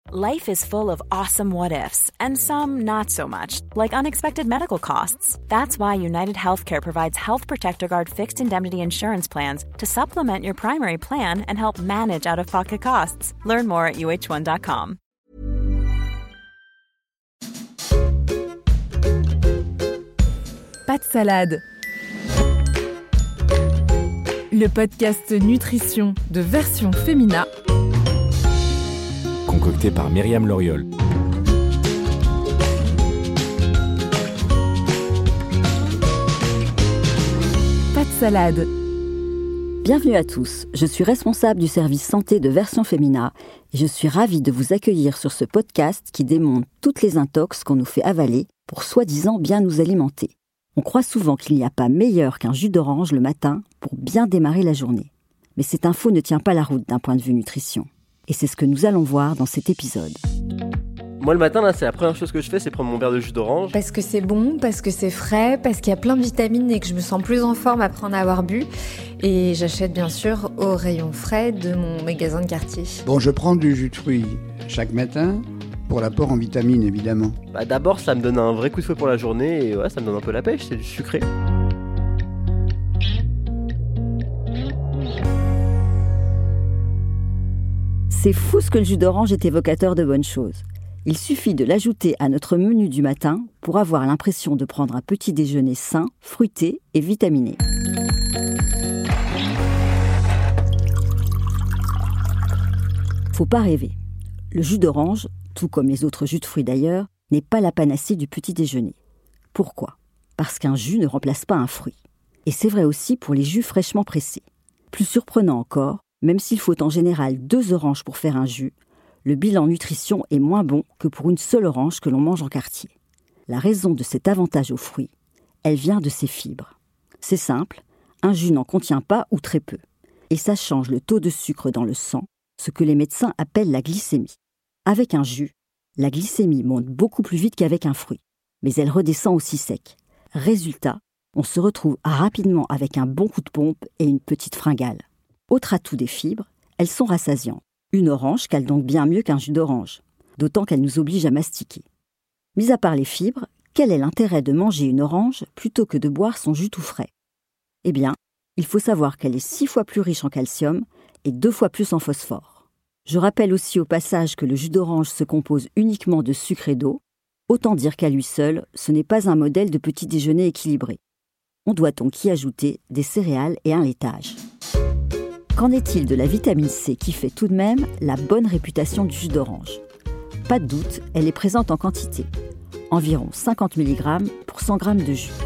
Life is full of awesome what-ifs, and some not so much, like unexpected medical costs. That's why United Healthcare provides Health Protector Guard fixed indemnity insurance plans to supplement your primary plan and help manage out-of-pocket costs. Learn more at uh1.com. Pas de salade. Le podcast nutrition de Version Femina, concocté par Myriam Loriol. Pas de salade. Bienvenue à tous, je suis responsable du service santé de Version Femina et je suis ravie de vous accueillir sur ce podcast qui démonte toutes les intox qu'on nous fait avaler pour soi-disant bien nous alimenter. On croit souvent qu'il n'y a pas meilleur qu'un jus d'orange le matin pour bien démarrer la journée. Mais cette info ne tient pas la route d'un point de vue nutrition. Et c'est ce que nous allons voir dans cet épisode. Moi le matin, là, c'est la première chose que je fais, c'est prendre mon verre de jus d'orange. Parce que c'est bon, parce que c'est frais, parce qu'il y a plein de vitamines et que je me sens plus en forme après en avoir bu. Et j'achète bien sûr au rayon frais de mon magasin de quartier. Bon, je prends du jus de fruits chaque matin, pour l'apport en vitamines évidemment. D'abord, ça me donne un vrai coup de fouet pour la journée et ouais, ça me donne un peu la pêche, c'est du sucré. C'est fou ce que le jus d'orange est évocateur de bonnes choses. Il suffit de l'ajouter à notre menu du matin pour avoir l'impression de prendre un petit déjeuner sain, fruité et vitaminé. Faut pas rêver. Le jus d'orange, tout comme les autres jus de fruits d'ailleurs, n'est pas la panacée du petit déjeuner. Pourquoi ? Parce qu'un jus ne remplace pas un fruit. Et c'est vrai aussi pour les jus fraîchement pressés. Plus surprenant encore, même s'il faut en général 2 oranges pour faire un jus, le bilan nutrition est moins bon que pour une seule orange que l'on mange en quartier. La raison de cet avantage aux fruits, elle vient de ses fibres. C'est simple, un jus n'en contient pas ou très peu. Et ça change le taux de sucre dans le sang, ce que les médecins appellent la glycémie. Avec un jus, la glycémie monte beaucoup plus vite qu'avec un fruit, mais elle redescend aussi sec. Résultat, on se retrouve rapidement avec un bon coup de pompe et une petite fringale. Autre atout des fibres, elles sont rassasiantes. Une orange cale donc bien mieux qu'un jus d'orange, d'autant qu'elle nous oblige à mastiquer. Mis à part les fibres, quel est l'intérêt de manger une orange plutôt que de boire son jus tout frais ? Eh bien, il faut savoir qu'elle est 6 fois plus riche en calcium et 2 fois plus en phosphore. Je rappelle aussi au passage que le jus d'orange se compose uniquement de sucre et d'eau, autant dire qu'à lui seul, ce n'est pas un modèle de petit déjeuner équilibré. On doit donc y ajouter des céréales et un laitage. Qu'en est-il de la vitamine C qui fait tout de même la bonne réputation du jus d'orange ? Pas de doute, elle est présente en quantité, environ 50 mg pour 100 g de jus.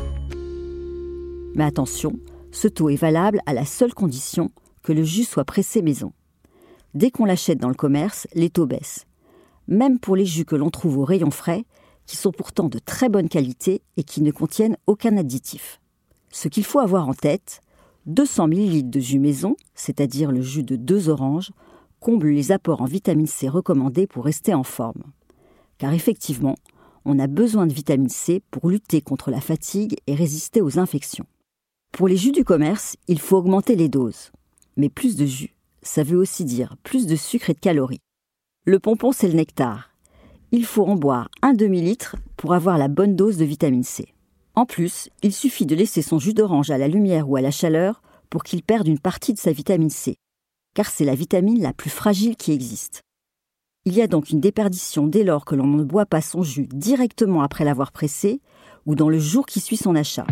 Mais attention, ce taux est valable à la seule condition que le jus soit pressé maison. Dès qu'on l'achète dans le commerce, les taux baissent. Même pour les jus que l'on trouve au rayon frais, qui sont pourtant de très bonne qualité et qui ne contiennent aucun additif. Ce qu'il faut avoir en tête, 200 ml de jus maison, c'est-à-dire le jus de 2 oranges, comble les apports en vitamine C recommandés pour rester en forme. Car effectivement, on a besoin de vitamine C pour lutter contre la fatigue et résister aux infections. Pour les jus du commerce, il faut augmenter les doses. Mais plus de jus, ça veut aussi dire plus de sucre et de calories. Le pompon, c'est le nectar. Il faut en boire un demi-litre pour avoir la bonne dose de vitamine C. En plus, il suffit de laisser son jus d'orange à la lumière ou à la chaleur pour qu'il perde une partie de sa vitamine C, car c'est la vitamine la plus fragile qui existe. Il y a donc une déperdition dès lors que l'on ne boit pas son jus directement après l'avoir pressé ou dans le jour qui suit son achat.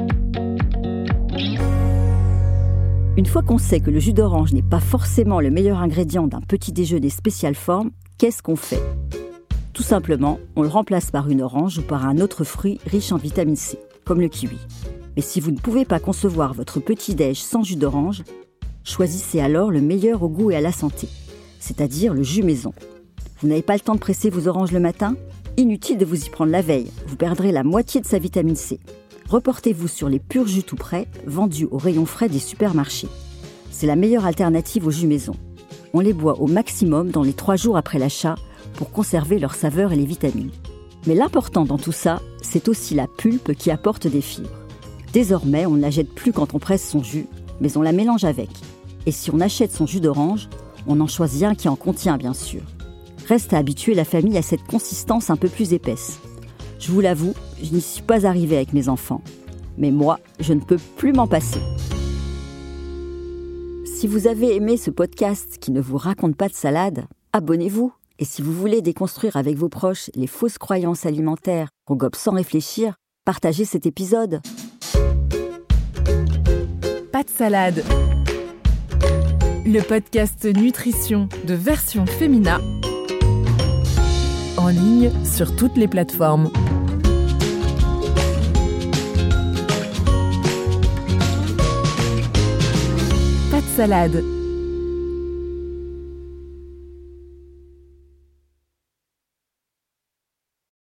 Une fois qu'on sait que le jus d'orange n'est pas forcément le meilleur ingrédient d'un petit déjeuner spécial forme, qu'est-ce qu'on fait ? Tout simplement, on le remplace par une orange ou par un autre fruit riche en vitamine C, comme le kiwi. Mais si vous ne pouvez pas concevoir votre petit-déj sans jus d'orange, choisissez alors le meilleur au goût et à la santé, c'est-à-dire le jus maison. Vous n'avez pas le temps de presser vos oranges le matin ? Inutile de vous y prendre la veille, vous perdrez la moitié de sa vitamine C. Reportez-vous sur les purs jus tout prêts, vendus au rayon frais des supermarchés. C'est la meilleure alternative au jus maison. On les boit au maximum dans les 3 jours après l'achat pour conserver leur saveur et les vitamines. Mais l'important dans tout ça, c'est aussi la pulpe qui apporte des fibres. Désormais, on ne la jette plus quand on presse son jus, mais on la mélange avec. Et si on achète son jus d'orange, on en choisit un qui en contient bien sûr. Reste à habituer la famille à cette consistance un peu plus épaisse. Je vous l'avoue, je n'y suis pas arrivée avec mes enfants. Mais moi, je ne peux plus m'en passer. Si vous avez aimé ce podcast qui ne vous raconte pas de salade, abonnez-vous. Et si vous voulez déconstruire avec vos proches les fausses croyances alimentaires qu'on gobe sans réfléchir, partagez cet épisode. Pas de salade. Le podcast nutrition de Version Femina. En ligne sur toutes les plateformes. Pas de salade.